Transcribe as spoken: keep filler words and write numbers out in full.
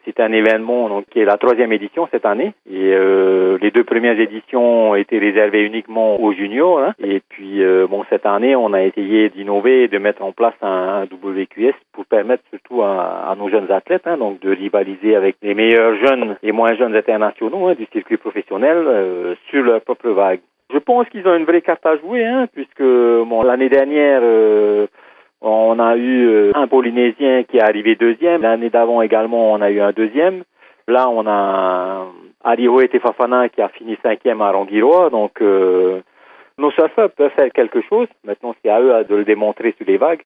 C'est un événement donc, qui est la troisième édition cette année. Et euh, les deux premières éditions ont été réservées uniquement aux juniors. Hein. Et puis, euh, bon, cette année, on a essayé d'innover et de mettre en place un, un W Q S pour permettre surtout à, à nos jeunes athlètes hein, donc de rivaliser avec les meilleurs jeunes et moins jeunes internationaux hein, du circuit professionnel euh, sur leur propre vague. Je pense qu'ils ont une vraie carte à jouer, hein, puisque bon, l'année dernière... Euh, On a eu euh, un Polynésien qui est arrivé deuxième. L'année d'avant également, on a eu un deuxième. Là, on a Ariho Te Fafana qui a fini cinquième à Rangiroa. Donc, euh, nos surfeurs peuvent faire quelque chose. Maintenant, c'est à eux de le démontrer sur les vagues.